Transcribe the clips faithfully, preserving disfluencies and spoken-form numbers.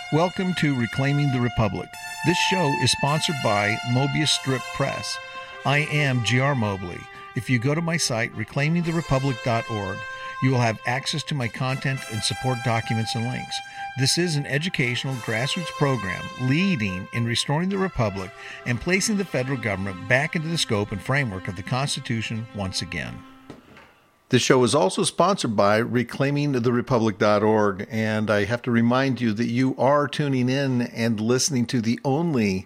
Welcome to Reclaiming the Republic. This show is sponsored by Mobius Strip Press. I am G R Mobley. If you go to my site, reclaiming the republic dot org, you will have access to my content and support documents and links. This is an educational grassroots program leading in restoring the Republic and placing the federal government back into the scope and framework of the Constitution once again. This show is also sponsored by reclaiming the republic dot org, and I have to remind you that you are tuning in and listening to the only,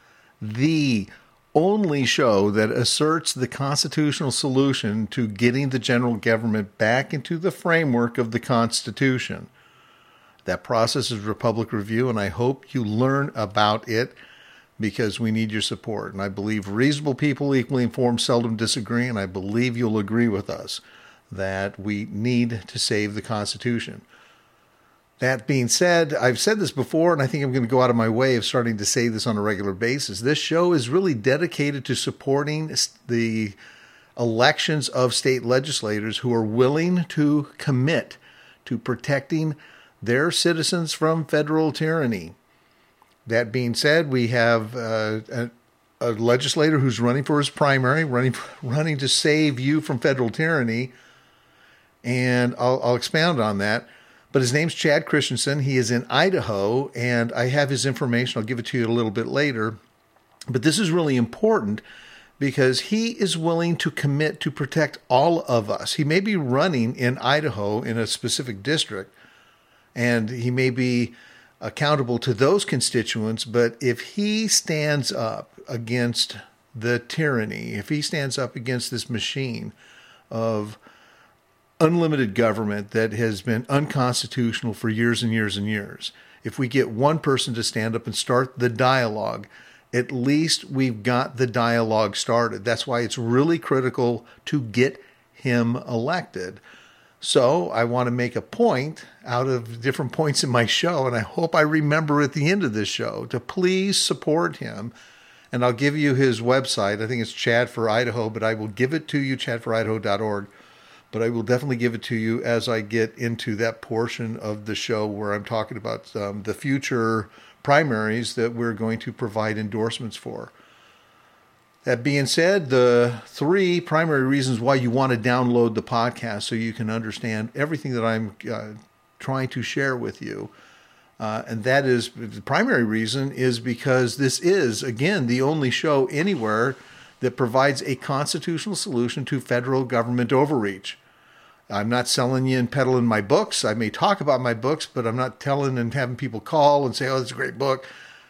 the only show that asserts the constitutional solution to getting the general government back into the framework of the Constitution. That process is Republic Review, and I hope you learn about it because we need your support. And I believe reasonable people, equally informed, seldom disagree, and I believe you'll agree with us that we need to save the Constitution. That being said, I've said this before, and I think I'm going to go out of my way of starting to say this on a regular basis. This show is really dedicated to supporting the elections of state legislators who are willing to commit to protecting their citizens from federal tyranny. That being said, we have uh, a, a legislator who's running for his primary, running running to save you from federal tyranny, and I'll, I'll expound on that. But his name's Chad Christensen. He is in Idaho, and I have his information. I'll give it to you a little bit later. But this is really important because he is willing to commit to protect all of us. He may be running in Idaho in a specific district, and he may be accountable to those constituents, but if he stands up against the tyranny, if he stands up against this machine of unlimited government that has been unconstitutional for years and years and years, if we get one person to stand up and start the dialogue, at least we've got the dialogue started. That's why it's really critical to get him elected. So I want to make a point out of different points in my show, and I hope I remember at the end of this show to please support him. And I'll give you his website. I think it's Chad for Idaho, but I will give it to you, chad for idaho dot org. But I will definitely give it to you as I get into that portion of the show where I'm talking about um, the future primaries that we're going to provide endorsements for. That being said, the three primary reasons why you want to download the podcast so you can understand everything that I'm uh, trying to share with you. Uh, and that is, the primary reason is because this is, again, the only show anywhere that provides a constitutional solution to federal government overreach. I'm not selling you and peddling my books. I may talk about my books, but I'm not telling and having people call and say, oh, that's a great book.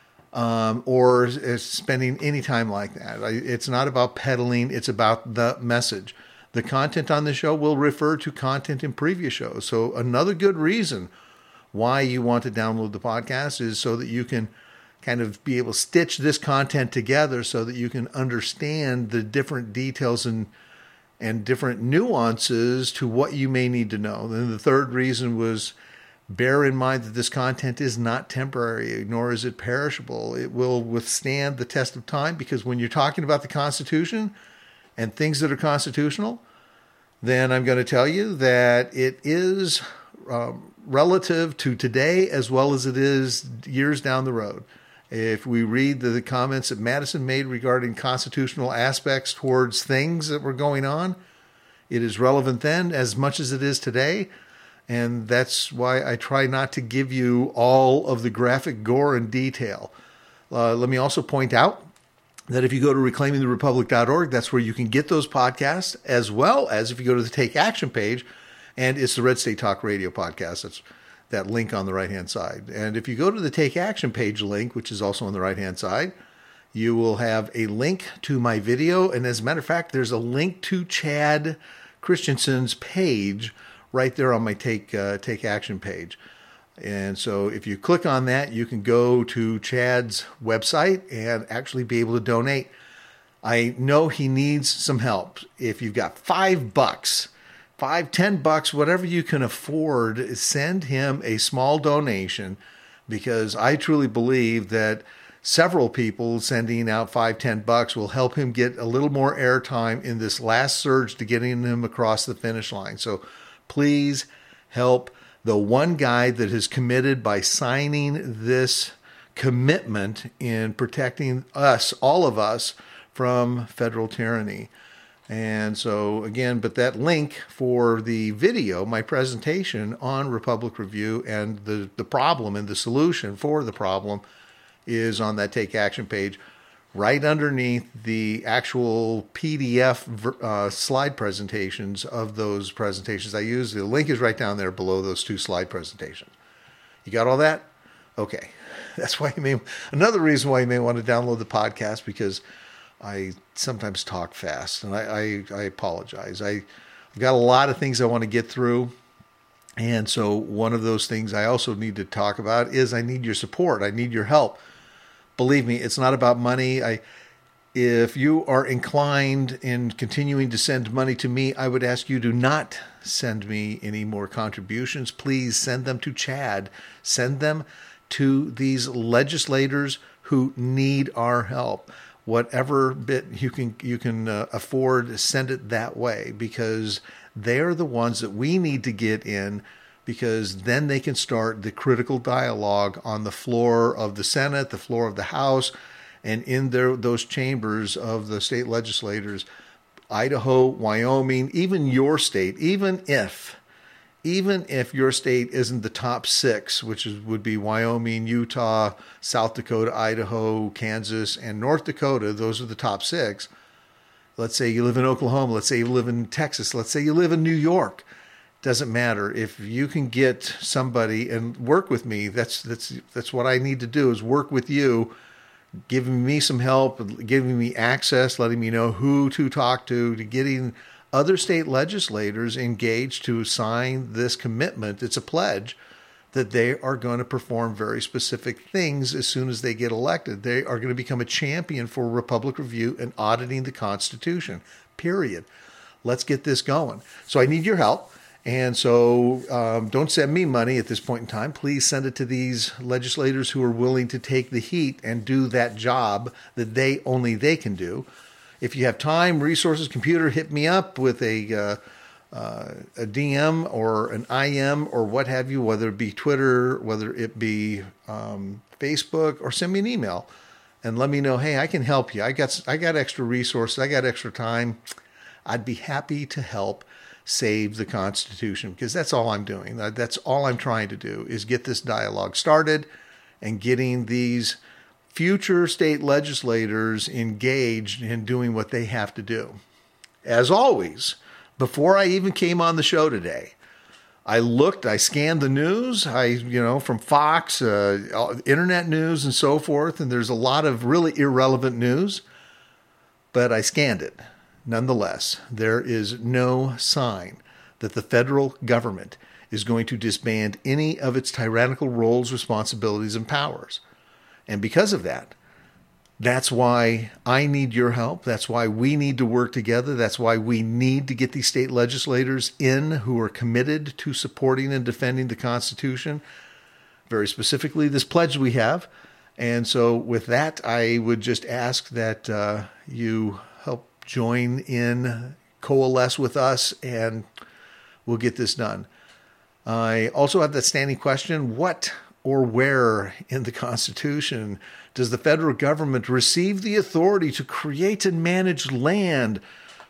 Um, or spending any time like that. It's not about peddling. It's about the message. The content on the show will refer to content in previous shows. So another good reason why you want to download the podcast is so that you can kind of be able to stitch this content together so that you can understand the different details and and different nuances to what you may need to know. Then the third reason was, bear in mind that this content is not temporary, nor is it perishable. It will withstand the test of time, because when you're talking about the Constitution and things that are constitutional, then I'm going to tell you that it is um, relative to today as well as it is years down the road. If we read the, the comments that Madison made regarding constitutional aspects towards things that were going on, it is relevant then as much as it is today. And that's why I try not to give you all of the graphic gore and detail. Uh, let me also point out that if you go to reclaiming the republic dot org, that's where you can get those podcasts, as well as if you go to the Take Action page, and it's the Red State Talk Radio podcast. That's that link on the right-hand side. And if you go to the Take Action page link, which is also on the right-hand side, you will have a link to my video. And as a matter of fact, there's a link to Chad Christensen's page right there on my Take uh, Take Action page. And so if you click on that, you can go to Chad's website and actually be able to donate. I know he needs some help. If you've got five bucks, five, ten bucks, whatever you can afford, send him a small donation, because I truly believe that several people sending out five, ten bucks will help him get a little more airtime in this last surge to getting him across the finish line. So please help the one guy that is committed by signing this commitment in protecting us, all of us, from federal tyranny. And so again, but that link for the video, my presentation on Republic Review and the, the problem and the solution for the problem is on that Take Action page, right underneath the actual P D F uh, slide presentations of those presentations I use. The link is right down there below those two slide presentations. You got all that? Okay. That's why you may, another reason why you may want to download the podcast, because I sometimes talk fast, and I, I, I apologize. I, I've got a lot of things I want to get through. And so one of those things I also need to talk about is I need your support. I need your help. Believe me, it's not about money. I, if you are inclined in continuing to send money to me, I would ask you to not send me any more contributions. Please send them to Chad. Send them to these legislators who need our help. Whatever bit you can you can uh, afford, send it that way, because they're the ones that we need to get in, because then they can start the critical dialogue on the floor of the Senate, the floor of the House, and in their, those chambers of the state legislators, Idaho, Wyoming, even your state, even if, even if your state isn't the top six, which is, would be Wyoming, Utah, South Dakota, Idaho, Kansas, and North Dakota, those are the top six. Let's say you live in Oklahoma. Let's say you live in Texas. Let's say you live in New York. Doesn't matter. If you can get somebody and work with me, that's that's that's what I need to do, is work with you, giving me some help, giving me access, letting me know who to talk to, to getting other state legislators engaged to sign this commitment. It's a pledge that they are going to perform very specific things as soon as they get elected. They are going to become a champion for Republic Review and auditing the Constitution, period. Let's get this going. So I need your help. And so um, don't send me money at this point in time. Please send it to these legislators who are willing to take the heat and do that job that they only they can do. If you have time, resources, computer, hit me up with a uh, uh, a D M or an I M or what have you, whether it be Twitter, whether it be um, Facebook, or send me an email and let me know, hey, I can help you. I got I got extra resources. I got extra time. I'd be happy to help save the Constitution, because that's all I'm doing. That's all I'm trying to do, is get this dialogue started and getting these future state legislators engaged in doing what they have to do. As always, before I even came on the show today, I looked, I scanned the news, I, you know, from Fox, uh, internet news and so forth, and there's a lot of really irrelevant news, but I scanned it. Nonetheless, there is no sign that the federal government is going to disband any of its tyrannical roles, responsibilities, and powers. And because of that, that's why I need your help. That's why we need to work together. That's why we need to get these state legislators in who are committed to supporting and defending the Constitution, very specifically this pledge we have. And so with that, I would just ask that uh, you help join in, coalesce with us, and we'll get this done. I also have that standing question: what or where in the Constitution does the federal government receive the authority to create and manage land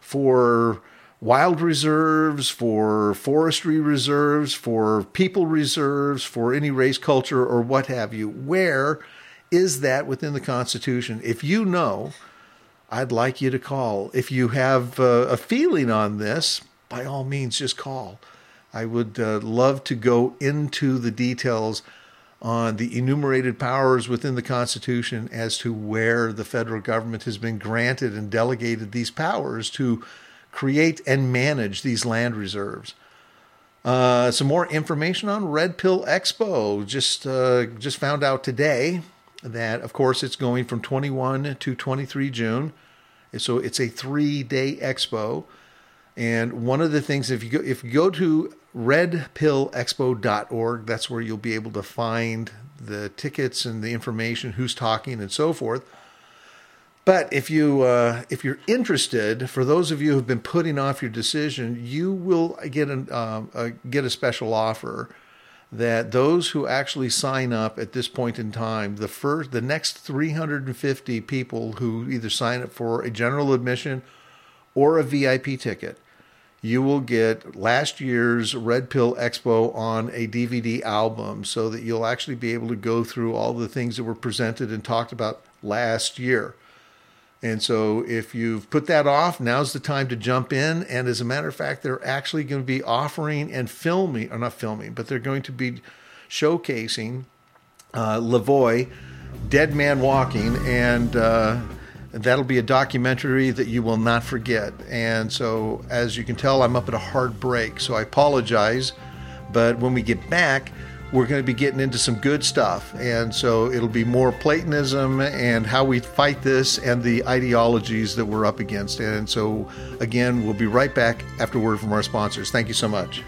for wild reserves, for forestry reserves, for people reserves, for any race, culture, or what have you? Where is that within the Constitution? If you know, I'd like you to call. If you have uh, a feeling on this, by all means, just call. I would uh, love to go into the details on the enumerated powers within the Constitution as to where the federal government has been granted and delegated these powers to create and manage these land reserves. Uh, some more information on Red Pill Expo. Just uh, just found out today that, of course, it's going from twenty-first to twenty-third June. So it's a three-day expo. And one of the things, if you go, if you go to red pill expo dot org, that's where you'll be able to find the tickets and the information, who's talking and so forth. But if you uh, if you're interested, for those of you who've bbeen putting off your decision, you will get an um, uh, get a special offer. that those who actually sign up at this point in time, the first, the next three hundred fifty people who either sign up for a general admission or a V I P ticket, you will get last year's Red Pill Expo on a D V D album, so that you'll actually be able to go through all the things that were presented and talked about last year. And so if you've put that off, now's the time to jump in. And as a matter of fact, they're actually going to be offering and filming, or not filming, but they're going to be showcasing uh, Lavoie, Dead Man Walking, and uh, that'll be a documentary that you will not forget. And so as you can tell, I'm up at a hard break, so I apologize. But when we get back, we're going to be getting into some good stuff. And so it'll be more Platonism and how we fight this and the ideologies that we're up against. And so, again, we'll be right back after a word from our sponsors. Thank you so much.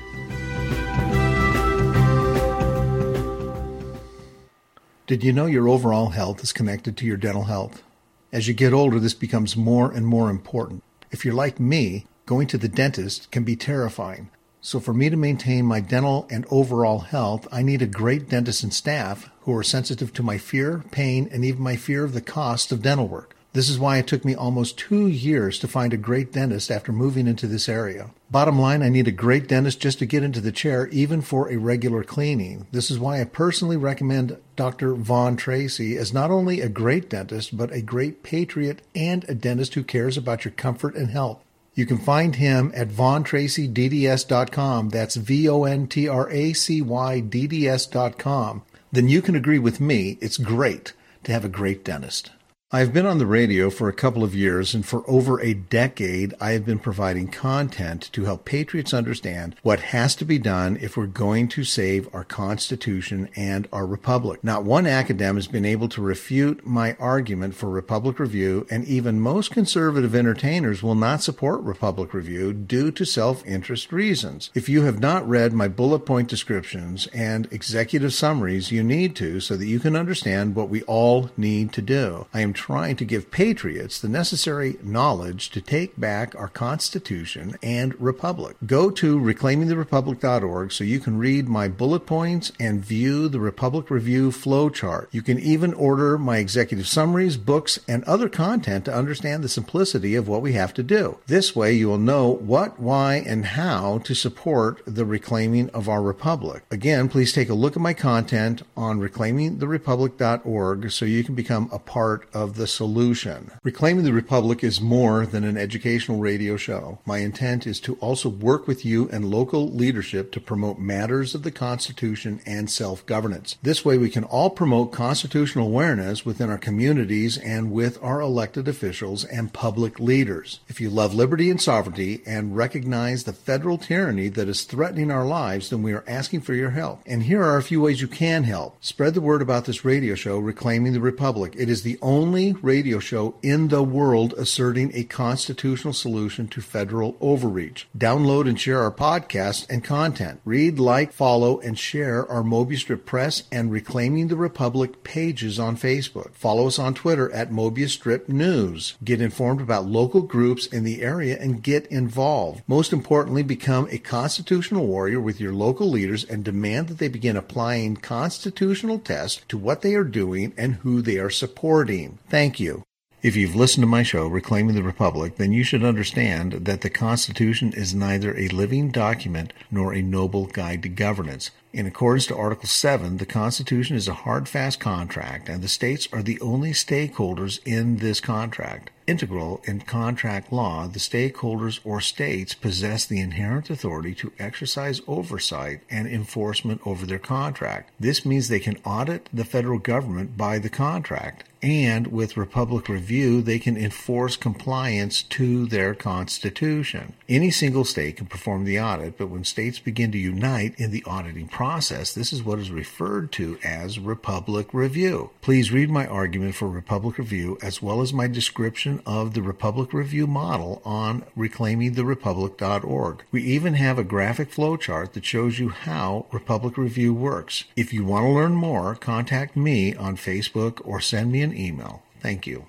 Did you know your overall health is connected to your dental health? As you get older, this becomes more and more important. If you're like me, going to the dentist can be terrifying. So for me to maintain my dental and overall health, I need a great dentist and staff who are sensitive to my fear, pain, and even my fear of the cost of dental work. This is why it took me almost two years to find a great dentist after moving into this area. Bottom line, I need a great dentist just to get into the chair, even for a regular cleaning. This is why I personally recommend Doctor Vaughn Tracy as not only a great dentist, but a great patriot and a dentist who cares about your comfort and health. You can find him at Vaughn Tracy D D S dot com. That's V O N T R A C Y D D S dot com. Then you can agree with me, it's great to have a great dentist. I've been on the radio for a couple of years, and for over a decade, I have been providing content to help patriots understand what has to be done if we're going to save our Constitution and our Republic. Not one academic has been able to refute my argument for Republic Review, and even most conservative entertainers will not support Republic Review due to self-interest reasons. If you have not read my bullet point descriptions and executive summaries, you need to, so that you can understand what we all need to do. I am trying to give patriots the necessary knowledge to take back our Constitution and Republic. Go to reclaiming the republic dot org so you can read my bullet points and view the Republic Review flowchart. You can even order my executive summaries, books, and other content to understand the simplicity of what we have to do. This way you will know what, why, and how to support the reclaiming of our Republic. Again, please take a look at my content on reclaiming the republic dot org so you can become a part of the solution. Reclaiming the Republic is more than an educational radio show. My intent is to also work with you and local leadership to promote matters of the Constitution and self-governance. This way we can all promote constitutional awareness within our communities and with our elected officials and public leaders. If you love liberty and sovereignty and recognize the federal tyranny that is threatening our lives, then we are asking for your help. And here are a few ways you can help. Spread the word about this radio show, Reclaiming the Republic. It is the only radio show in the world asserting a constitutional solution to federal overreach. Download and share our podcast and content. Read, like, follow, and share our Mobius Strip Press and Reclaiming the Republic pages on Facebook. Follow us on Twitter at Mobius Strip News. Get informed about local groups in the area and get involved. Most importantly, become a constitutional warrior with your local leaders and demand that they begin applying constitutional tests to what they are doing and who they are supporting. Thank you. If you've listened to my show, Reclaiming the Republic, then you should understand that the Constitution is neither a living document nor a noble guide to governance. In accordance to Article seven, the Constitution is a hard, fast contract, and the states are the only stakeholders in this contract. Integral in contract law, the stakeholders or states possess the inherent authority to exercise oversight and enforcement over their contract. This means they can audit the federal government by the contract, and with Republic Review, they can enforce compliance to their Constitution. Any single state can perform the audit, but when states begin to unite in the auditing process, this is what is referred to as Republic Review. Please read my argument for Republic Review as well as my description of the Republic Review model on reclaiming the republic dot org. We even have a graphic flowchart that shows you how Republic Review works. If you want to learn more, contact me on Facebook or send me an email. Thank you.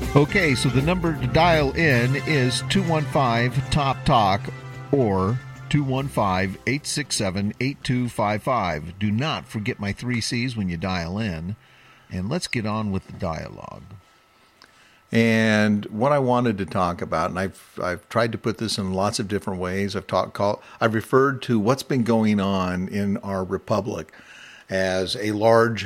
Okay, so the number to dial in is two one five, T O P Talk or two one five, eight six seven, eight two five five. Do not forget my three C's when you dial in. And let's get on with the dialogue. And what I wanted to talk about, and I've I've tried to put this in lots of different ways. I've talked, call, I've referred to what's been going on in our republic as a large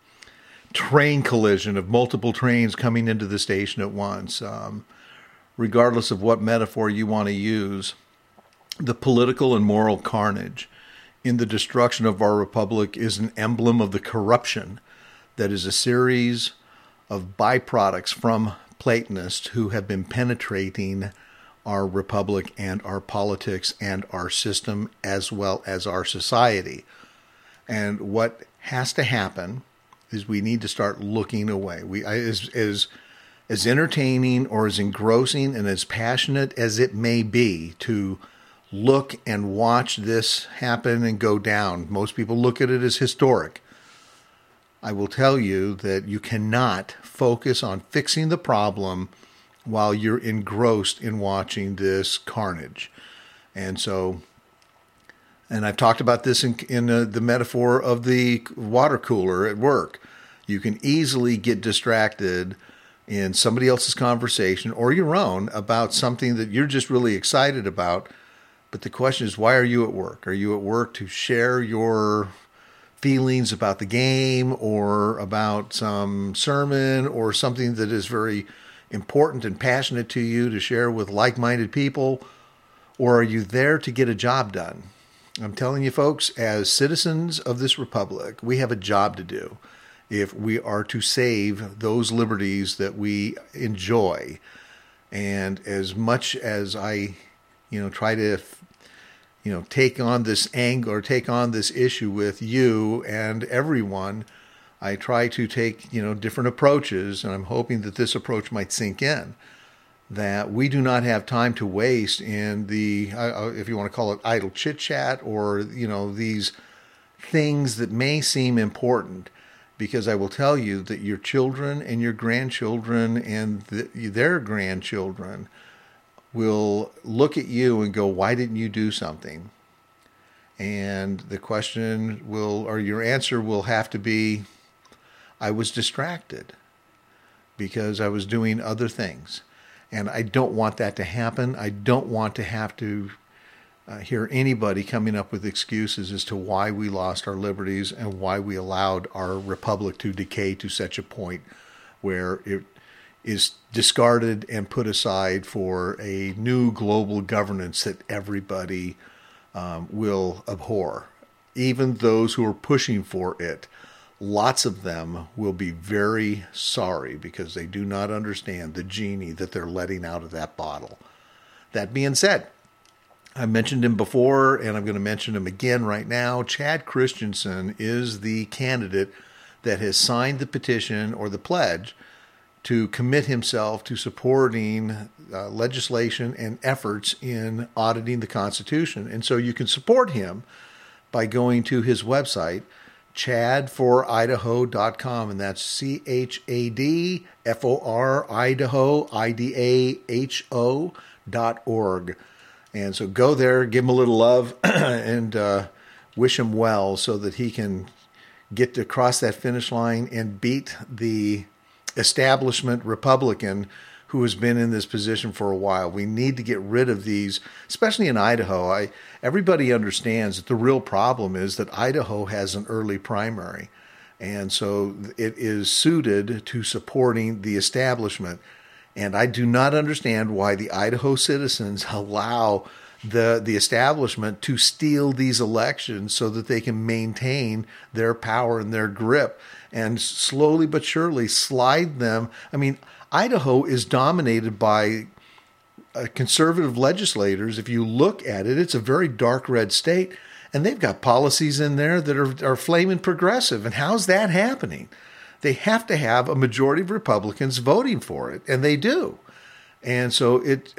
train collision of multiple trains coming into the station at once. Um, regardless of what metaphor you want to use, the political and moral carnage in the destruction of our republic is an emblem of the corruption that is a series of byproducts from Platonists who have been penetrating our republic and our politics and our system as well as our society. And what has to happen is we need to start looking away. We as as as entertaining or as engrossing and as passionate as it may be to look and watch this happen and go down. Most people look at it as historic. I will tell you that you cannot focus on fixing the problem while you're engrossed in watching this carnage. And so, and I've talked about this in, in uh, the metaphor of the water cooler at work. You can easily get distracted in somebody else's conversation or your own about something that you're just really excited about. But the question is, why are you at work? Are you at work to share your feelings about the game or about some sermon or something that is very important and passionate to you to share with like-minded people? Or are you there to get a job done? I'm telling you, folks, as citizens of this republic, we have a job to do if we are to save those liberties that we enjoy. And as much as I, you know, try to, you know, take on this angle or take on this issue with you and everyone, I try to take, you know, different approaches, and I'm hoping that this approach might sink in, that we do not have time to waste in the, uh, if you want to call it idle chit-chat or, you know, these things that may seem important, because I will tell you that your children and your grandchildren and the, their grandchildren will look at you and go, why didn't you do something? And the question will, or your answer will have to be, I was distracted because I was doing other things. And I don't want that to happen. I don't want to have to uh, hear anybody coming up with excuses as to why we lost our liberties and why we allowed our republic to decay to such a point where it is discarded and put aside for a new global governance that everybody um, will abhor. Even those who are pushing for it, lots of them will be very sorry because they do not understand the genie that they're letting out of that bottle. That being said, I mentioned him before, and I'm going to mention him again right now. Chad Christensen is the candidate that has signed the petition or the pledge to commit himself to supporting uh, legislation and efforts in auditing the Constitution. And so you can support him by going to his website, chad for idaho dot com, and that's C H A D F O R Idaho, I D A H O dot org. And so go there, give him a little love, and uh, wish him well so that he can get across that finish line and beat the establishment Republican who has been in this position for a while. We need to get rid of these, especially in Idaho. I, everybody understands that the real problem is that Idaho has an early primary. And so it is suited to supporting the establishment. And I do not understand why the Idaho citizens allow the the establishment to steal these elections so that they can maintain their power and their grip and slowly but surely slide them. I mean, Idaho is dominated by uh, conservative legislators. If you look at it, it's a very dark red state, and they've got policies in there that are, are flaming progressive. And how's that happening? They have to have a majority of Republicans voting for it, and they do. And so it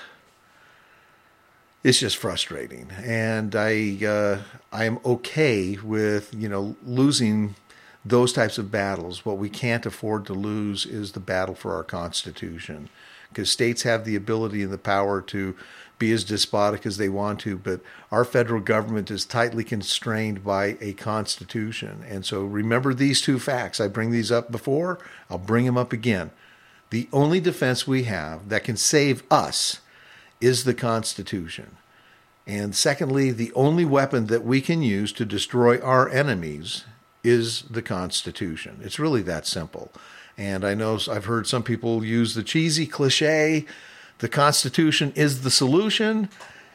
it's just frustrating. And I uh, I am okay with, you know, losing those types of battles. What we can't afford to lose is the battle for our Constitution, because states have the ability and the power to be as despotic as they want to, but our federal government is tightly constrained by a Constitution. And so remember these two facts. I bring these up before, I'll bring them up again. The only defense we have that can save us is the Constitution. And secondly, the only weapon that we can use to destroy our enemies is the Constitution. It's really that simple. And I know I've heard some people use the cheesy cliche, the Constitution is the solution,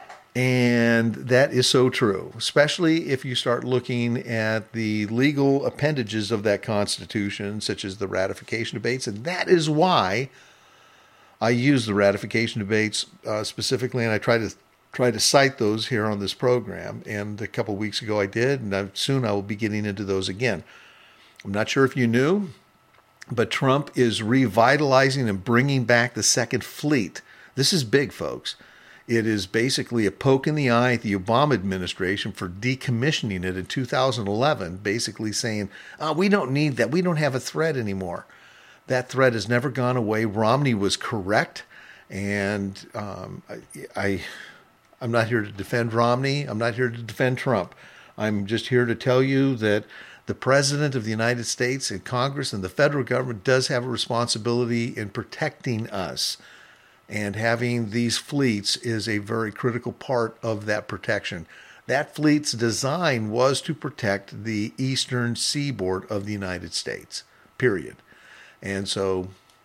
and that is so true, especially if you start looking at the legal appendages of that Constitution, such as the ratification debates. And that is why I use the ratification debates uh, specifically, and I try to try to cite those here on this program. And a couple of weeks ago I did, and I, soon I will be getting into those again. I'm not sure if you knew, but Trump is revitalizing and bringing back the Second Fleet. This is big, folks. It is basically a poke in the eye at the Obama administration for decommissioning it in two thousand eleven, basically saying, oh, we don't need that. We don't have a threat anymore. That threat has never gone away. Romney was correct. And um, I, I, I'm not here to defend Romney. I'm not here to defend Trump. I'm just here to tell you that the President of the United States and Congress and the federal government does have a responsibility in protecting us. And having these fleets is a very critical part of that protection. That fleet's design was to protect the eastern seaboard of the United States, period. And so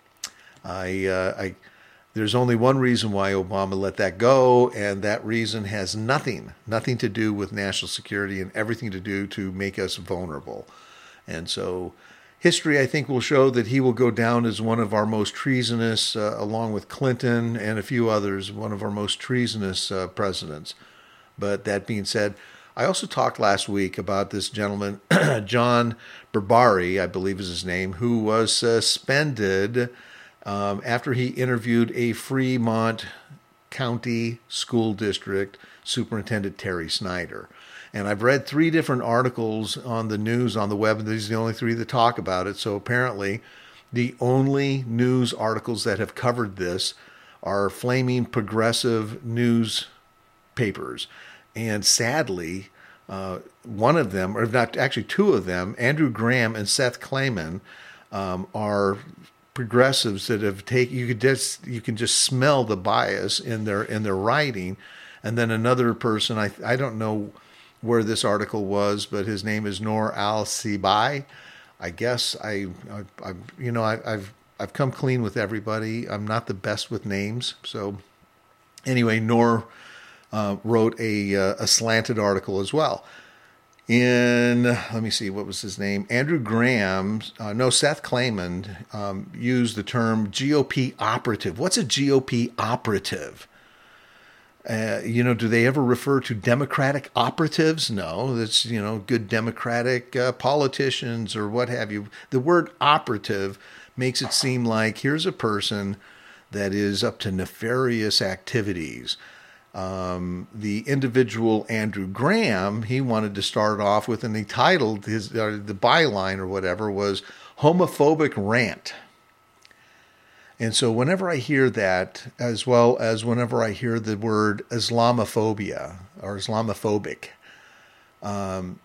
I, uh, I, there's only one reason why Obama let that go, and that reason has nothing, nothing to do with national security and everything to do to make us vulnerable. And so history, I think, will show that he will go down as one of our most treasonous, uh, along with Clinton and a few others, one of our most treasonous uh, presidents. But that being said, I also talked last week about this gentleman, John Barbari, I believe is his name, who was suspended um, after he interviewed a Fremont County School District Superintendent, Terry Snyder. And I've read three different articles on the news on the web, and these are the only three that talk about it. So apparently the only news articles that have covered this are flaming progressive newspapers. And sadly, uh, one of them, or not actually two of them, Andrew Graham and Seth Klayman, um, are progressives that have taken, you could just, you can just smell the bias in their, in their writing. And then another person, I, I don't know where this article was, but his name is Noor Al-Sibai. I guess I, I, I you know, I, I've I've come clean with everybody. I'm not the best with names, so anyway, Noor uh, wrote a uh, a slanted article as well. In let me see, what was his name? Andrew Graham, uh, no, Seth Klayman um, used the term G O P operative. What's a G O P operative? Uh, you know, do they ever refer to Democratic operatives? No, that's, you know, good Democratic uh, politicians or what have you. The word operative makes it seem like here's a person that is up to nefarious activities. Um, the individual Andrew Graham, he wanted to start off with, and he titled his, uh, the byline or whatever was homophobic rant. And so whenever I hear that, as well as whenever I hear the word Islamophobia or Islamophobic, um,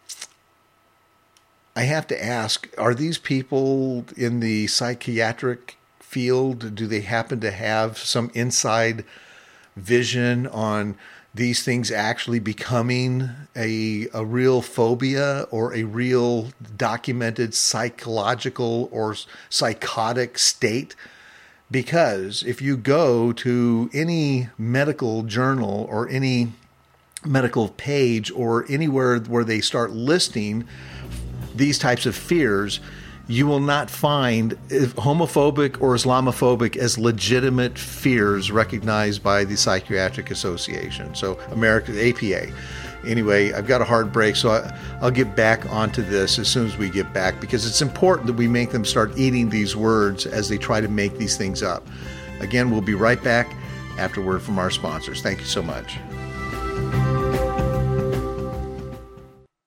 I have to ask, are these people in the psychiatric field? Do they happen to have some inside vision on these things actually becoming a, a real phobia or a real documented psychological or psychotic state? Because if you go to any medical journal or any medical page or anywhere where they start listing these types of fears, you will not find homophobic or Islamophobic as legitimate fears recognized by the Psychiatric Association. So America, A P A. Anyway, I've got a hard break, so I, I'll get back onto this as soon as we get back, because it's important that we make them start eating these words as they try to make these things up. Again, we'll be right back after word from our sponsors. Thank you so much.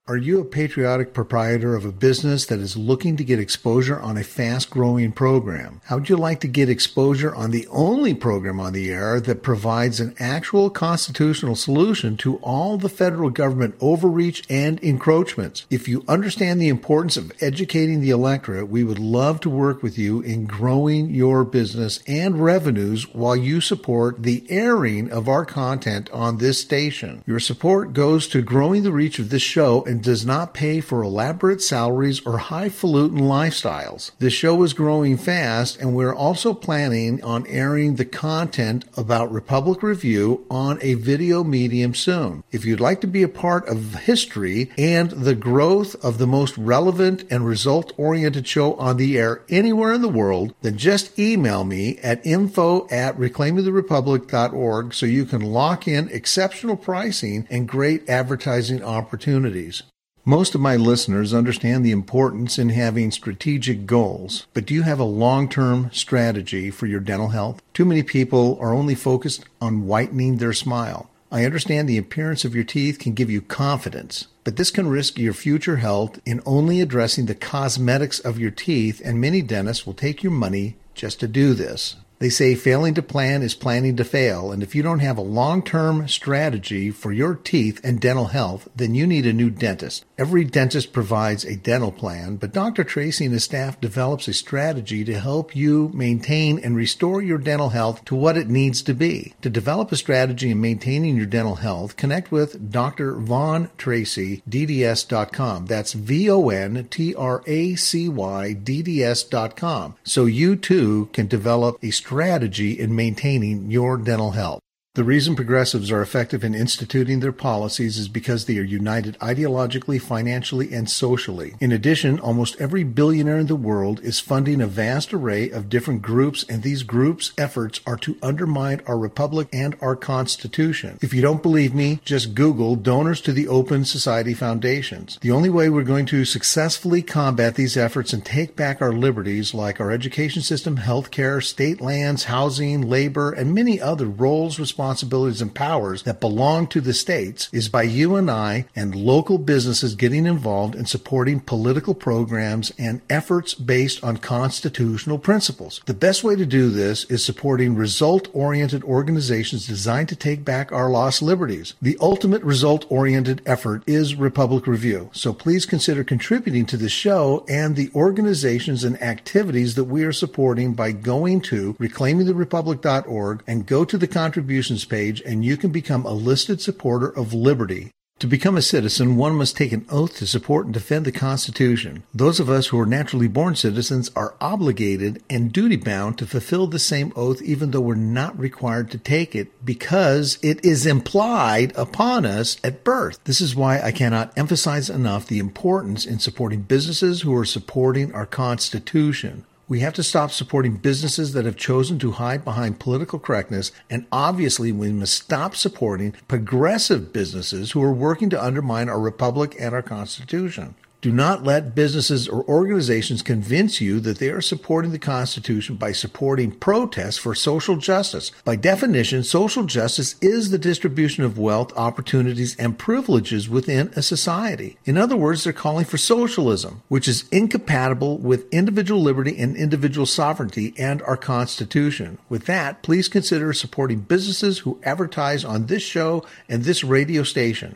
Are you a patriotic proprietor of a business that is looking to get exposure on a fast-growing program? How would you like to get exposure on the only program on the air that provides an actual constitutional solution to all the federal government overreach and encroachments? If you understand the importance of educating the electorate, we would love to work with you in growing your business and revenues while you support the airing of our content on this station. Your support goes to growing the reach of this show and does not pay for elaborate salaries or highfalutin lifestyles. The show is growing fast, and we're also planning on airing the content about Republic Review on a video medium soon. If you'd like to be a part of history and the growth of the most relevant and result-oriented show on the air anywhere in the world, then just email me at info at reclaiming the republic dot org so you can lock in exceptional pricing and great advertising opportunities. Most of my listeners understand the importance in having strategic goals, but do you have a long-term strategy for your dental health? Too many people are only focused on whitening their smile. I understand the appearance of your teeth can give you confidence, but this can risk your future health in only addressing the cosmetics of your teeth, and many dentists will take your money just to do this. They say failing to plan is planning to fail, and if you don't have a long-term strategy for your teeth and dental health, then you need a new dentist. Every dentist provides a dental plan, but Doctor Tracy and his staff develops a strategy to help you maintain and restore your dental health to what it needs to be. To develop a strategy in maintaining your dental health, connect with Doctor Von Tracy, D D S dot com. That's V O N T R A C Y D D S dot com. So you too can develop a strategy strategy in maintaining your dental health. The reason progressives are effective in instituting their policies is because they are united ideologically, financially, and socially. In addition, almost every billionaire in the world is funding a vast array of different groups, and these groups' efforts are to undermine our republic and our Constitution. If you don't believe me, just Google donors to the Open Society Foundations. The only way we're going to successfully combat these efforts and take back our liberties, like our education system, healthcare, state lands, housing, labor, and many other roles, responsibilities, responsibilities and powers that belong to the states, is by you and I and local businesses getting involved in supporting political programs and efforts based on constitutional principles. The best way to do this is supporting result-oriented organizations designed to take back our lost liberties. The ultimate result-oriented effort is Republic Review, so please consider contributing to the show and the organizations and activities that we are supporting by going to reclaiming the republic dot org and go to the contributions page, and you can become a listed supporter of liberty. To become a citizen, one must take an oath to support and defend the Constitution. Those of us who are naturally born citizens are obligated and duty-bound to fulfill the same oath, even though we're not required to take it, because it is implied upon us at birth. This is why I cannot emphasize enough the importance in supporting businesses who are supporting our Constitution. We have to stop supporting businesses that have chosen to hide behind political correctness, and obviously we must stop supporting progressive businesses who are working to undermine our republic and our Constitution. Do not let businesses or organizations convince you that they are supporting the Constitution by supporting protests for social justice. By definition, social justice is the distribution of wealth, opportunities, and privileges within a society. In other words, they're calling for socialism, which is incompatible with individual liberty and individual sovereignty and our Constitution. With that, please consider supporting businesses who advertise on this show and this radio station.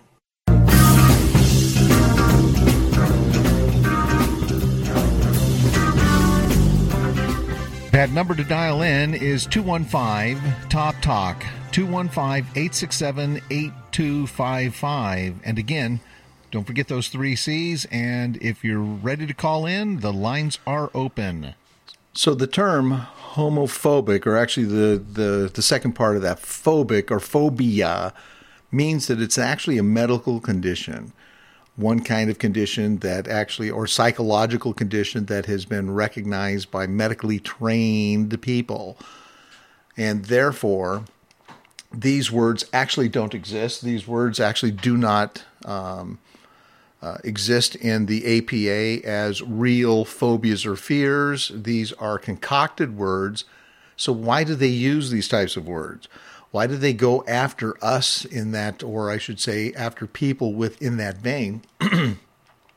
That number to dial in is two one five, T O P, TALK, two one five, eight six seven, eight two five five. And again, don't forget those three C's, and if you're ready to call in, the lines are open. So the term homophobic, or actually the, the, the second part of that, phobic or phobia, means that it's actually a medical condition. One kind of condition that actually, or psychological condition that has been recognized by medically trained people. And therefore, these words actually don't exist. These words actually do not um, uh, exist in the A P A as real phobias or fears. These are concocted words. So why do they use these types of words? Why do they go after us in that, or I should say after people within that vein?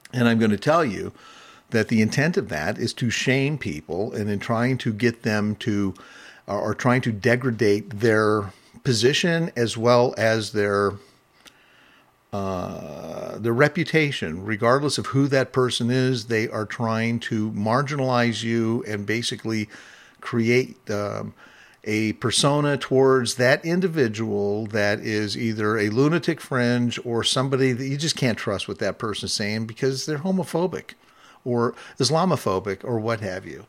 And I'm going to tell you that the intent of that is to shame people, and in trying to get them to, or trying to degrade their position as well as their uh, their reputation, regardless of who that person is. They are trying to marginalize you and basically create um, a persona towards that individual that is either a lunatic fringe or somebody that you just can't trust what that person's saying because they're homophobic or Islamophobic or what have you.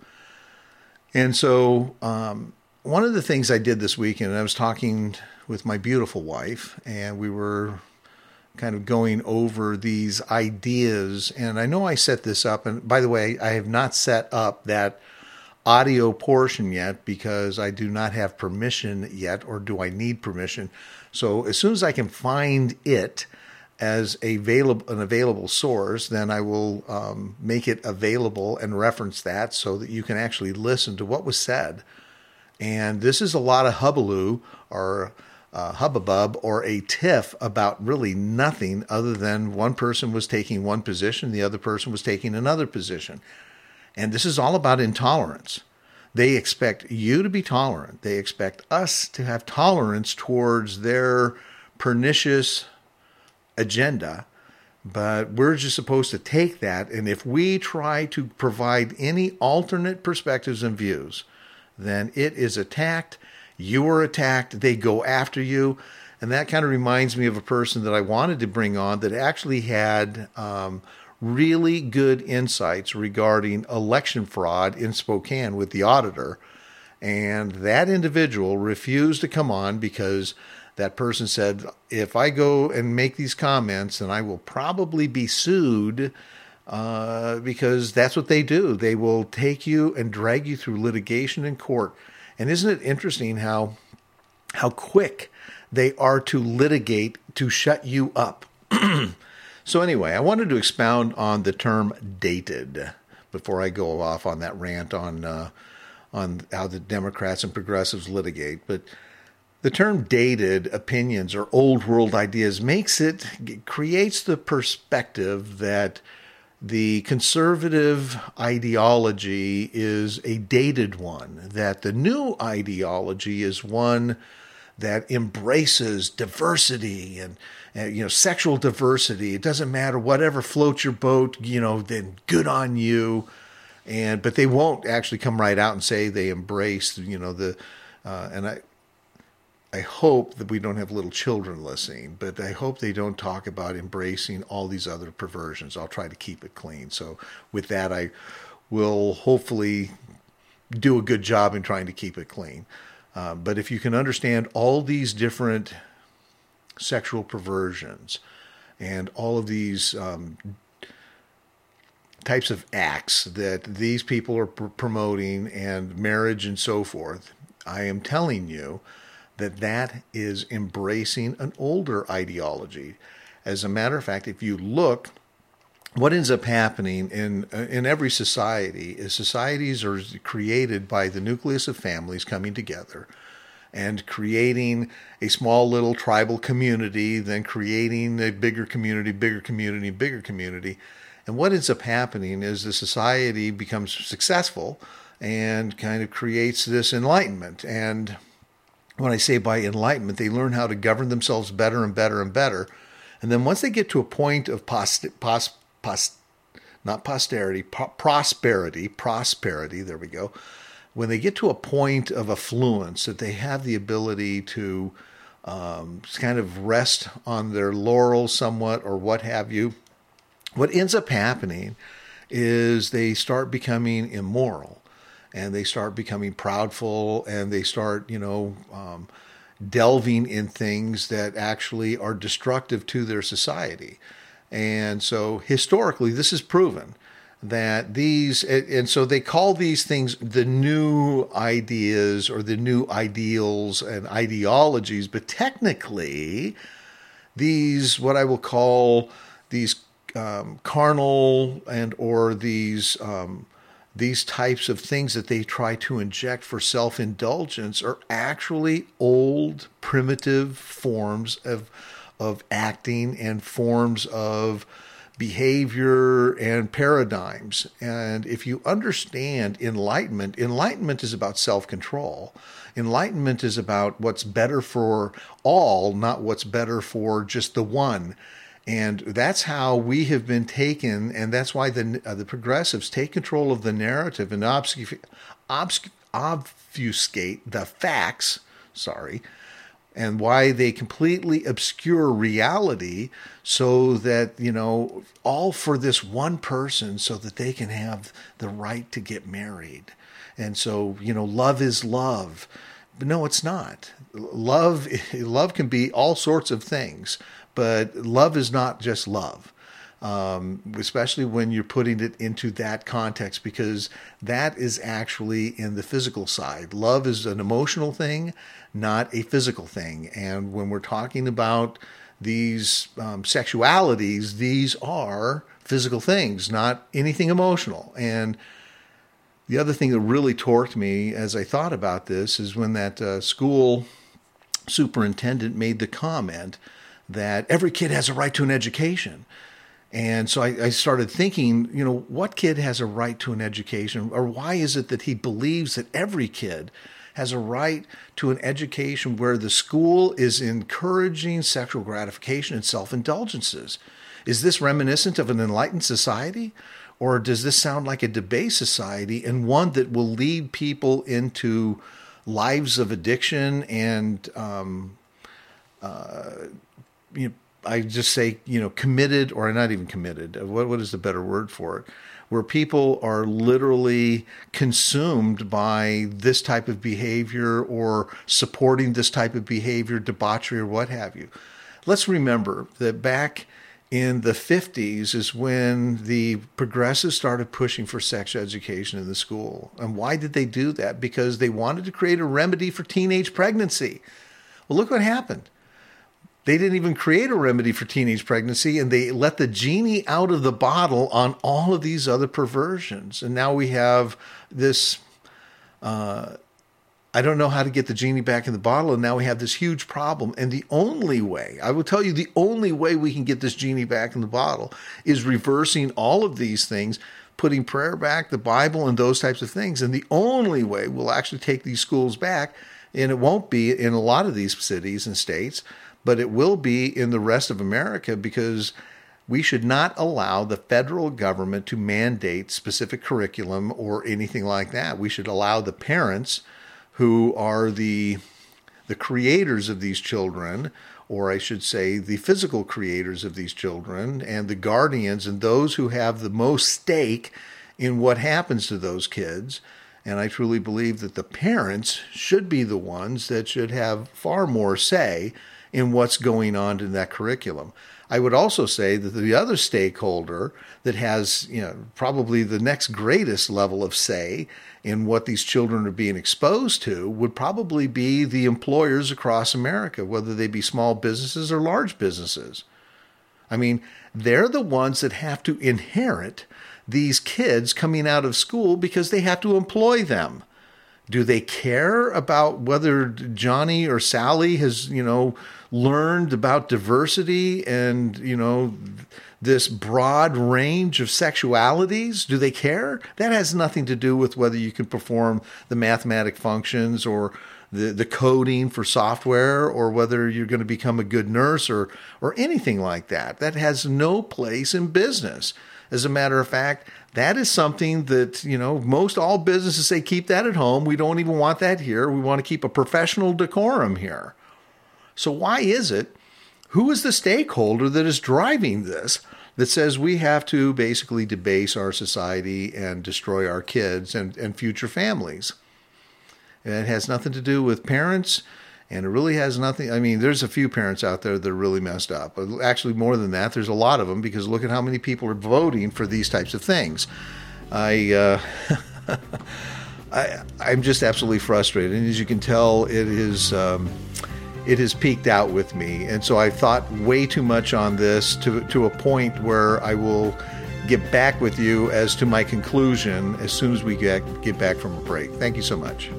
And so um, one of the things I did this weekend, I was talking with my beautiful wife, and we were kind of going over these ideas. And I know I set this up, and by the way, I have not set up that audio portion yet because I do not have permission yet, or do I need permission? So as soon as I can find it as a available, an available source, then I will um, make it available and reference that so that you can actually listen to what was said. And this is a lot of hubbaloo or uh, hubbubub or a tiff about really nothing other than one person was taking one position, the other person was taking another position. And this is all about intolerance. They expect you to be tolerant. They expect us to have tolerance towards their pernicious agenda. But we're just supposed to take that. And if we try to provide any alternate perspectives and views, then it is attacked. You are attacked. They go after you. And that kind of reminds me of a person that I wanted to bring on that actually had um, really good insights regarding election fraud in Spokane with the auditor. And that individual refused to come on because that person said, if I go and make these comments, then I will probably be sued uh, because that's what they do. They will take you and drag you through litigation in court. And isn't it interesting how how quick they are to litigate to shut you up? So anyway, I wanted to expound on the term dated before I go off on that rant on uh, on how the Democrats and progressives litigate. But the term dated opinions or old world ideas makes it, it creates the perspective that the conservative ideology is a dated one, that the new ideology is one that embraces diversity and, and, you know, sexual diversity. It doesn't matter, whatever floats your boat, you know, then good on you. And, but they won't actually come right out and say they embrace, you know, the, uh, and I, I hope that we don't have little children listening, but I hope they don't talk about embracing all these other perversions. I'll try to keep it clean. So with that, I will hopefully do a good job in trying to keep it clean. Uh, but if you can understand all these different sexual perversions and all of these um, types of acts that these people are pr- promoting and marriage and so forth, I am telling you that that is embracing an older ideology. As a matter of fact, if you look, what ends up happening in in every society is societies are created by the nucleus of families coming together and creating a small little tribal community, then creating a bigger community, bigger community, bigger community. And what ends up happening is the society becomes successful and kind of creates this enlightenment. And when I say by enlightenment, they learn how to govern themselves better and better and better. And then once they get to a point of post, post, post not posterity, po- prosperity, prosperity, there we go. When they get to a point of affluence that they have the ability to um, kind of rest on their laurels somewhat or what have you, what ends up happening is they start becoming immoral. And they start becoming proudful, and they start, you know, um, delving in things that actually are destructive to their society. And so historically, this is proven that these, and so they call these things the new ideas or the new ideals and ideologies, but technically, these, what I will call these um, carnal and or these um These types of things that they try to inject for self-indulgence are actually old, primitive forms of of acting and forms of behavior and paradigms. And if you understand enlightenment, enlightenment is about self-control. Enlightenment is about what's better for all, not what's better for just the one. And that's how we have been taken, and that's why the uh, the progressives take control of the narrative and obfuscate, obfuscate the facts, sorry, and why they completely obscure reality so that, you know, all for this one person so that they can have the right to get married. And so, you know, love is love. But no, it's not. Love, love can be all sorts of things. But love is not just love, um, especially when you're putting it into that context, because that is actually in the physical side. Love is an emotional thing, not a physical thing. And when we're talking about these um, sexualities, these are physical things, not anything emotional. And the other thing that really torqued me as I thought about this is when that uh, school superintendent made the comment that every kid has a right to an education. And so I, I started thinking, you know, what kid has a right to an education? Or why is it that he believes that every kid has a right to an education where the school is encouraging sexual gratification and self-indulgences? Is this reminiscent of an enlightened society? Or does this sound like a debased society and one that will lead people into lives of addiction and, um, uh, you know, I just say, you know, committed, or not even committed. What what is the better word for it? Where people are literally consumed by this type of behavior or supporting this type of behavior, debauchery, or what have you. Let's remember that back in the fifties is when the progressives started pushing for sex education in the school. And why did they do that? Because they wanted to create a remedy for teenage pregnancy. Well, look what happened. They didn't even create a remedy for teenage pregnancy, and they let the genie out of the bottle on all of these other perversions. And now we have this, uh, I don't know how to get the genie back in the bottle, and now we have this huge problem. And the only way, I will tell you, the only way we can get this genie back in the bottle is reversing all of these things, putting prayer back, the Bible, and those types of things. And the only way we'll actually take these schools back, and it won't be in a lot of these cities and states, but it will be in the rest of America, because we should not allow the federal government to mandate specific curriculum or anything like that. We should allow the parents who are the the creators of these children, or I should say the physical creators of these children, and the guardians and those who have the most stake in what happens to those kids. And I truly believe that the parents should be the ones that should have far more say in what's going on in that curriculum. I would also say that the other stakeholder that has, you know, probably the next greatest level of say in what these children are being exposed to would probably be the employers across America, whether they be small businesses or large businesses. I mean, they're the ones that have to inherit these kids coming out of school because they have to employ them. Do they care about whether Johnny or Sally has, you know, learned about diversity and, you know, this broad range of sexualities? Do they care? That has nothing to do with whether you can perform the mathematic functions or the, the coding for software, or whether you're going to become a good nurse or, or anything like that. That has no place in business. As a matter of fact, that is something that, you know, most all businesses say, keep that at home. We don't even want that here. We want to keep a professional decorum here. So why is it, who is the stakeholder that is driving this, that says we have to basically debase our society and destroy our kids and, and future families? And it has nothing to do with parents. And it really has nothing. I mean, there's a few parents out there that are really messed up. Actually, more than that, there's a lot of them, because look at how many people are voting for these types of things. I, uh, I, I'm just absolutely frustrated. And as you can tell, it is, um, it has peaked out with me. And so I thought way too much on this to, to a point where I will get back with you as to my conclusion as soon as we get, get back from a break. Thank you so much.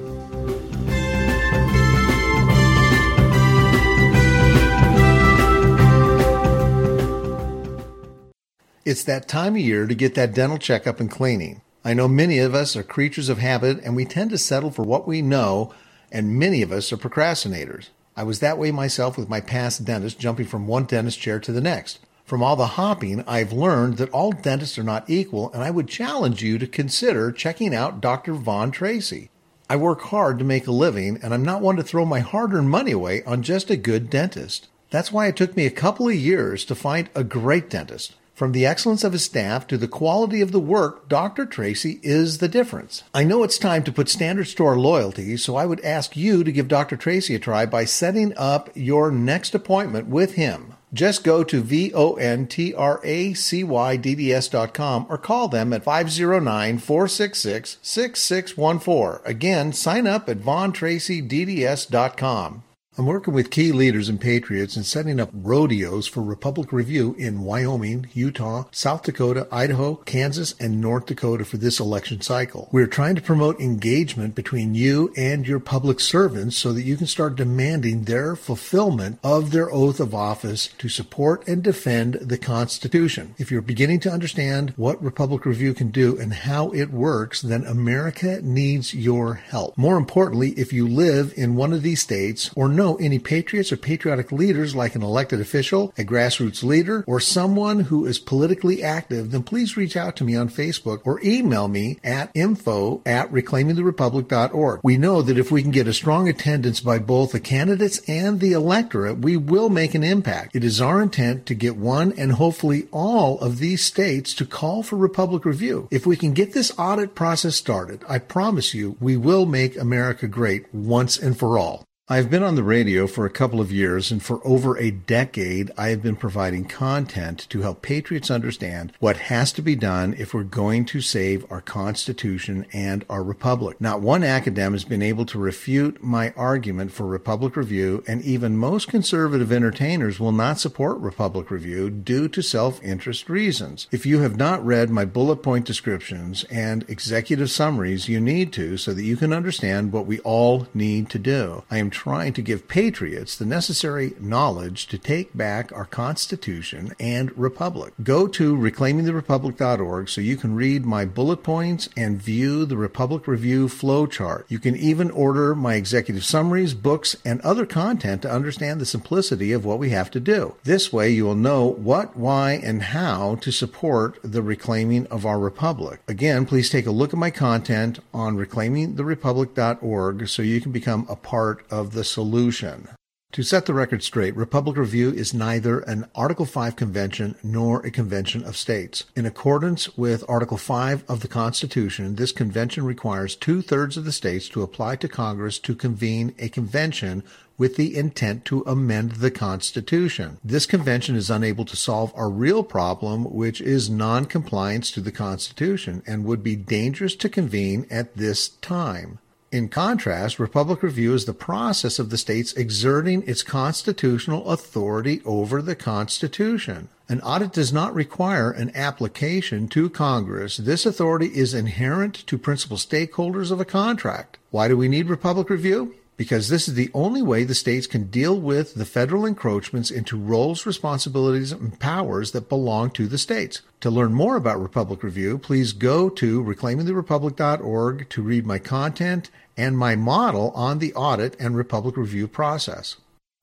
It's that time of year to get that dental checkup and cleaning. I know many of us are creatures of habit, and we tend to settle for what we know, and many of us are procrastinators. I was that way myself with my past dentist, jumping from one dentist chair to the next. From all the hopping, I've learned that all dentists are not equal, and I would challenge you to consider checking out Doctor Vaughn Tracy. I work hard to make a living, and I'm not one to throw my hard-earned money away on just a good dentist. That's why it took me a couple of years to find a great dentist. From the excellence of his staff to the quality of the work, Doctor Tracy is the difference. I know it's time to put standards to our loyalty, so I would ask you to give Doctor Tracy a try by setting up your next appointment with him. Just go to V O N T R A C Y D D S dot com or call them at five oh nine, four six six, six six one four. Again, sign up at Vaughn Tracy D D S dot com. I'm working with key leaders and patriots in setting up rodeos for Republic Review in Wyoming, Utah, South Dakota, Idaho, Kansas, and North Dakota for this election cycle. We're trying to promote engagement between you and your public servants so that you can start demanding their fulfillment of their oath of office to support and defend the Constitution. If you're beginning to understand what Republic Review can do and how it works, then America needs your help. More importantly, if you live in one of these states or know any patriots or patriotic leaders like an elected official, a grassroots leader, or someone who is politically active, then please reach out to me on Facebook or email me at info at reclaiming the republic dot org. We know that if we can get a strong attendance by both the candidates and the electorate, we will make an impact. It is our intent to get one and hopefully all of these states to call for Republic Review. If we can get this audit process started, I promise you we will make America great once and for all. I've been on the radio for a couple of years, and for over a decade, I have been providing content to help patriots understand what has to be done if we're going to save our Constitution and our republic. Not one academic has been able to refute my argument for Republic Review, and even most conservative entertainers will not support Republic Review due to self-interest reasons. If you have not read my bullet point descriptions and executive summaries, you need to so that you can understand what we all need to do. I am trying to give patriots the necessary knowledge to take back our Constitution and Republic. Go to reclaiming the republic dot org so you can read my bullet points and view the Republic Review flowchart. You can even order my executive summaries, books, and other content to understand the simplicity of what we have to do. This way you will know what, why, and how to support the reclaiming of our republic. Again, please take a look at my content on reclaiming the republic dot org so you can become a part of the solution. To set the record straight, Republic Review is neither an Article five convention nor a convention of states. In accordance with Article five of the Constitution, this convention requires two-thirds of the states to apply to Congress to convene a convention with the intent to amend the Constitution. This convention is unable to solve our real problem, which is non-compliance to the Constitution, and would be dangerous to convene at this time. In contrast, Republic Review is the process of the states exerting its constitutional authority over the Constitution. An audit does not require an application to Congress. This authority is inherent to principal stakeholders of a contract. Why do we need Republic Review? Because this is the only way the states can deal with the federal encroachments into roles, responsibilities, and powers that belong to the states. To learn more about Republic Review, please go to reclaiming the republic dot org to read my content and my model on the audit and Republic Review process.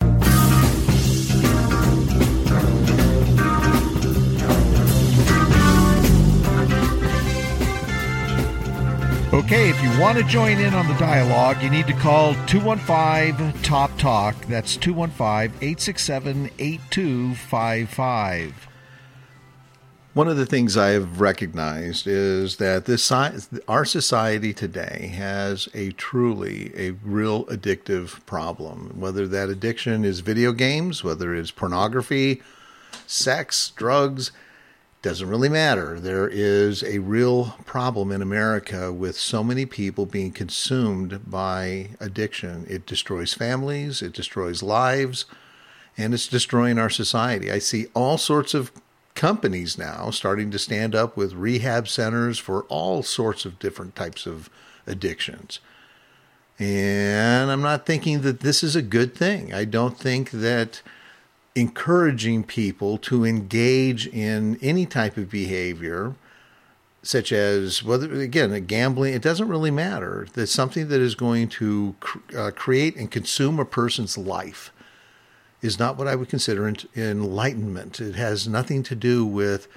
Okay, if you want to join in on the dialogue, you need to call two one five top talk. That's two one five, eight six seven, eight two five five. One of the things I have recognized is that this our society today has a truly a real addictive problem, whether that addiction is video games, whether it's pornography, sex, drugs. Doesn't really matter. There is a real problem in America with so many people being consumed by addiction. It destroys families, it destroys lives, and it's destroying our society. I see all sorts of companies now starting to stand up with rehab centers for all sorts of different types of addictions. And I'm not thinking that this is a good thing. I don't think that encouraging people to engage in any type of behavior, such as, whether, again, a gambling, it doesn't really matter. That's something that is going to uh, create and consume a person's life is not what I would consider enlightenment. It has nothing to do with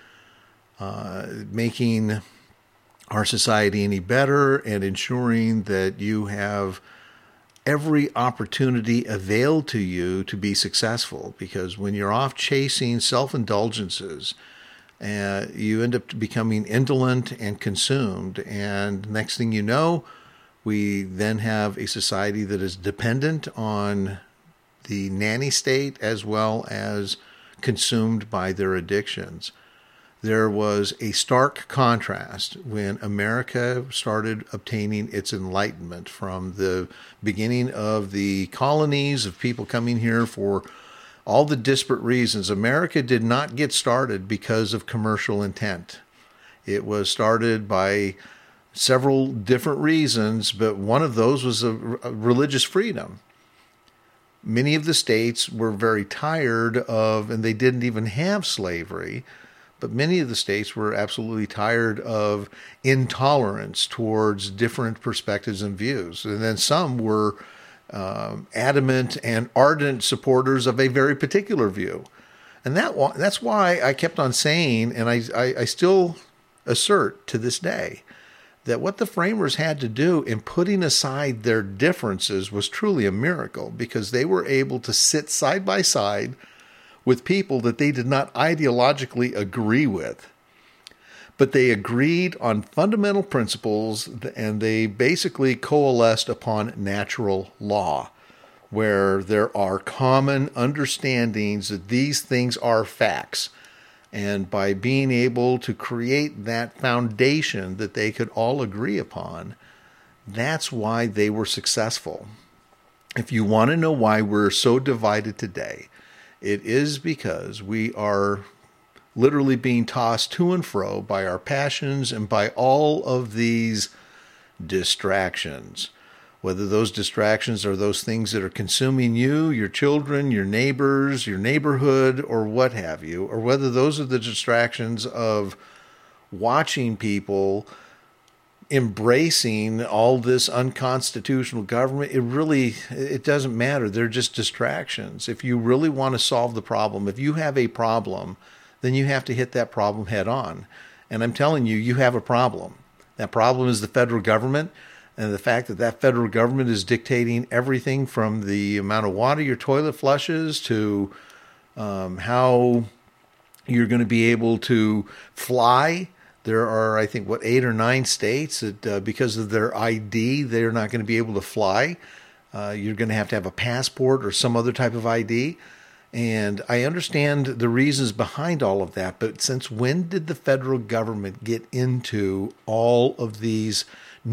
uh, making our society any better and ensuring that you have every opportunity availed to you to be successful. Because when you're off chasing self-indulgences, uh, you end up becoming indolent and consumed. And next thing you know, we then have a society that is dependent on the nanny state as well as consumed by their addictions. There was a stark contrast when America started obtaining its enlightenment from the beginning of the colonies of people coming here for all the disparate reasons. America did not get started because of commercial intent. It was started by several different reasons, but one of those was a, a religious freedom. Many of the states were very tired of, and they didn't even have slavery, but many of the states were absolutely tired of intolerance towards different perspectives and views. And then some were um, adamant and ardent supporters of a very particular view. And that that's why I kept on saying, and I, I, I still assert to this day, that what the framers had to do in putting aside their differences was truly a miracle, because they were able to sit side by side with people that they did not ideologically agree with. But they agreed on fundamental principles, and they basically coalesced upon natural law, where there are common understandings that these things are facts. And by being able to create that foundation that they could all agree upon, that's why they were successful. If you want to know why we're so divided today, it is because we are literally being tossed to and fro by our passions and by all of these distractions. Whether those distractions are those things that are consuming you, your children, your neighbors, your neighborhood, or what have you, or whether those are the distractions of watching people embracing all this unconstitutional government, it really, it doesn't matter. They're just distractions. If you really want to solve the problem, if you have a problem, then you have to hit that problem head on. And I'm telling you, you have a problem. That problem is the federal government, and the fact that that federal government is dictating everything from the amount of water your toilet flushes to um, how you're going to be able to fly. There are, I think, what, eight or nine states that uh, because of their I D, they're not going to be able to fly. Uh, you're going to have to have a passport or some other type of I D. And I understand the reasons behind all of that, but since when did the federal government get into all of these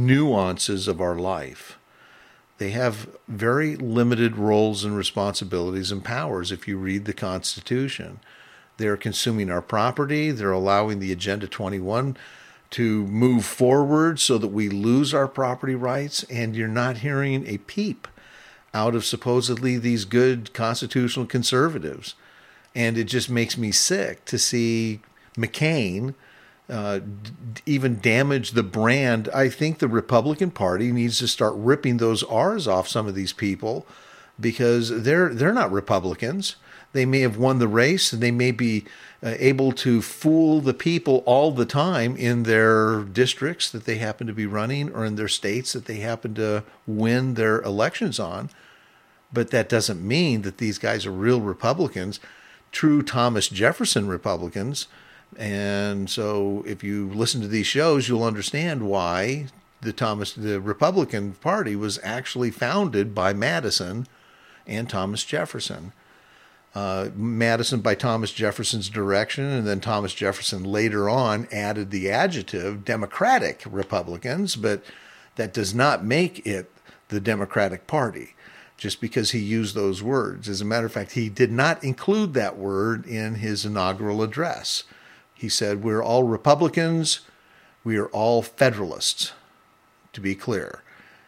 nuances of our life? They have very limited roles and responsibilities and powers if you read the Constitution. They're consuming our property. They're allowing the Agenda twenty-one to move forward so that we lose our property rights, and you're not hearing a peep out of supposedly these good constitutional conservatives. And it just makes me sick to see McCain uh, d- even damage the brand. I think the Republican Party needs to start ripping those R's off some of these people, because they're they're not Republicans. They may have won the race, and they may be uh, able to fool the people all the time in their districts that they happen to be running, or in their states that they happen to win their elections on. But that doesn't mean that these guys are real Republicans, true Thomas Jefferson Republicans. And so if you listen to these shows, you'll understand why the Thomas, the Republican Party was actually founded by Madison and Thomas Jefferson. Uh, Madison by Thomas Jefferson's direction, and then Thomas Jefferson later on added the adjective Democratic Republicans, but that does not make it the Democratic Party just because he used those words. As a matter of fact, he did not include that word in his inaugural address. He said, "We're all Republicans, we are all Federalists," to be clear.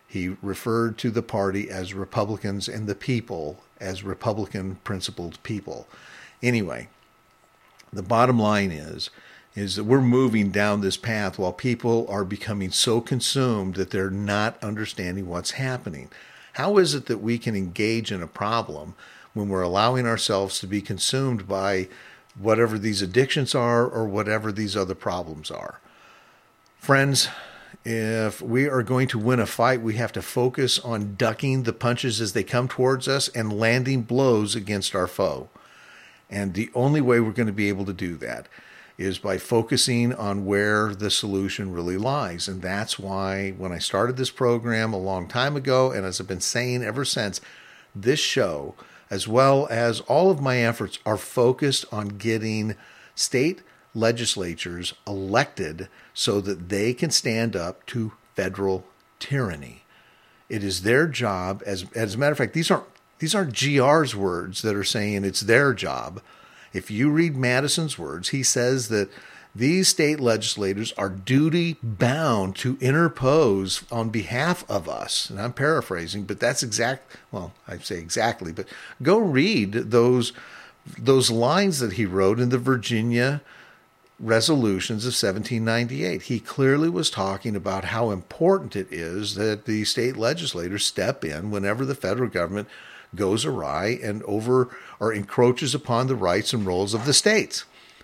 He referred to the party as Republicans and the people as Republican-principled people. Anyway, the bottom line is, is that we're moving down this path while people are becoming so consumed that they're not understanding what's happening. How is it that we can engage in a problem when we're allowing ourselves to be consumed by whatever these addictions are or whatever these other problems are? Friends, if we are going to win a fight, we have to focus on ducking the punches as they come towards us and landing blows against our foe. And the only way we're going to be able to do that is by focusing on where the solution really lies. And that's why when I started this program a long time ago, and as I've been saying ever since, this show, as well as all of my efforts, are focused on getting state legislatures elected so that they can stand up to federal tyranny. It is their job, as, as a matter of fact, these aren't, these aren't G R's words that are saying it's their job. If you read Madison's words, he says that these state legislators are duty bound to interpose on behalf of us. And I'm paraphrasing, but that's exact. Well, I say exactly, but go read those, those lines that he wrote in the Virginia resolutions of seventeen ninety-eight. He clearly was talking about how important it is that the state legislators step in whenever the federal government goes awry and over or encroaches upon the rights and roles of the states.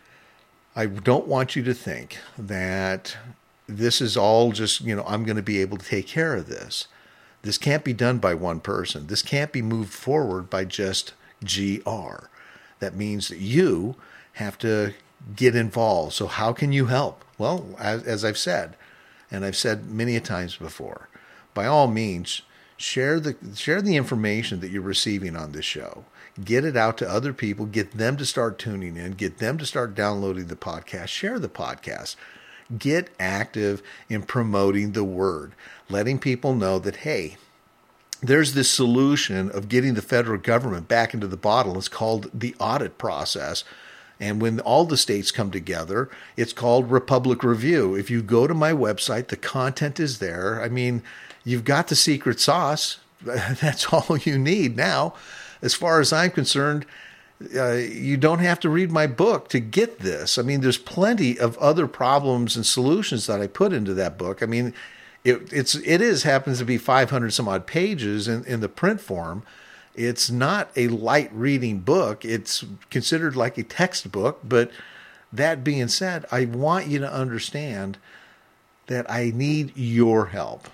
I don't want you to think that this is all just, you know, I'm going to be able to take care of this. This can't be done by one person. This can't be moved forward by just G R. That means that you have to get involved. So how can you help? Well, as, as I've said, and I've said many a times before, by all means, share the share the information that you're receiving on this show. Get it out to other people. Get them to start tuning in. Get them to start downloading the podcast. Share the podcast. Get active in promoting the word, letting people know that, hey, there's this solution of getting the federal government back into the bottle. It's called the audit process. And when all the states come together, it's called Republic Review. If you go to my website, the content is there. I mean, you've got the secret sauce. That's all you need now. As far as I'm concerned, uh, you don't have to read my book to get this. I mean, there's plenty of other problems and solutions that I put into that book. I mean, it, it's it is happens to be five hundred some odd pages in, in the print form. It's not a light reading book. It's considered like a textbook. But that being said, I want you to understand that I need your help.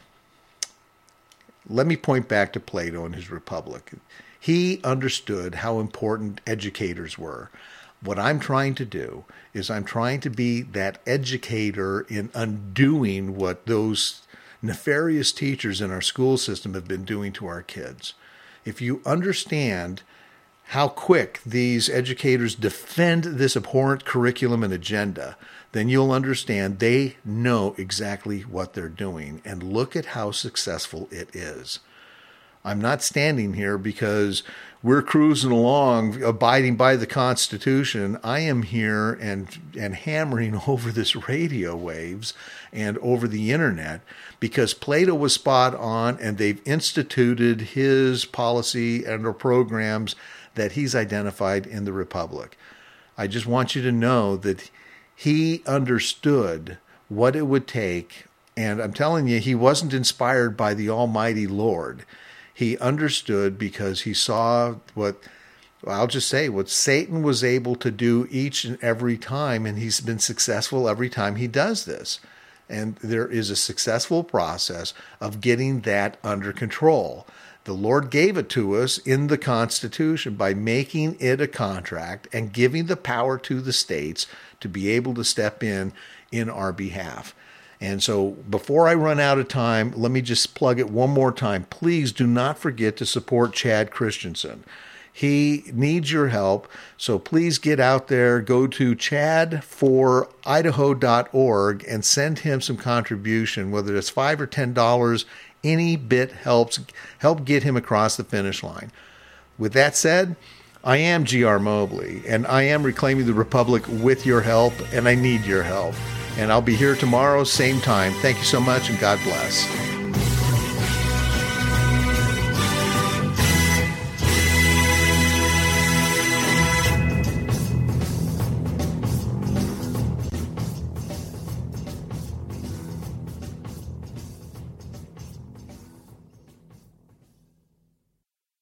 Let me point back to Plato and his Republic. He understood how important educators were. What I'm trying to do is I'm trying to be that educator in undoing what those nefarious teachers in our school system have been doing to our kids. If you understand how quick these educators defend this abhorrent curriculum and agenda, then you'll understand they know exactly what they're doing. And look at how successful it is. I'm not standing here because we're cruising along, abiding by the Constitution. I am here and and hammering over this radio waves and over the internet because Plato was spot on, and they've instituted his policy and or programs that he's identified in the Republic. I just want you to know that he understood what it would take, and I'm telling you, he wasn't inspired by the Almighty Lord. He understood because he saw what, well, I'll just say, what Satan was able to do each and every time, and he's been successful every time he does this. And there is a successful process of getting that under control. The Lord gave it to us in the Constitution by making it a contract and giving the power to the states to be able to step in in our behalf. And so before I run out of time, let me just plug it one more time. Please do not forget to support Chad Christensen. He needs your help, so please get out there, go to chad for idaho dot org and send him some contribution, whether it's five or ten dollars. Any bit helps help get him across the finish line. With that said, I am G R Mobley, and I am reclaiming the Republic with your help, and I need your help. And I'll be here tomorrow, same time. Thank you so much, and God bless.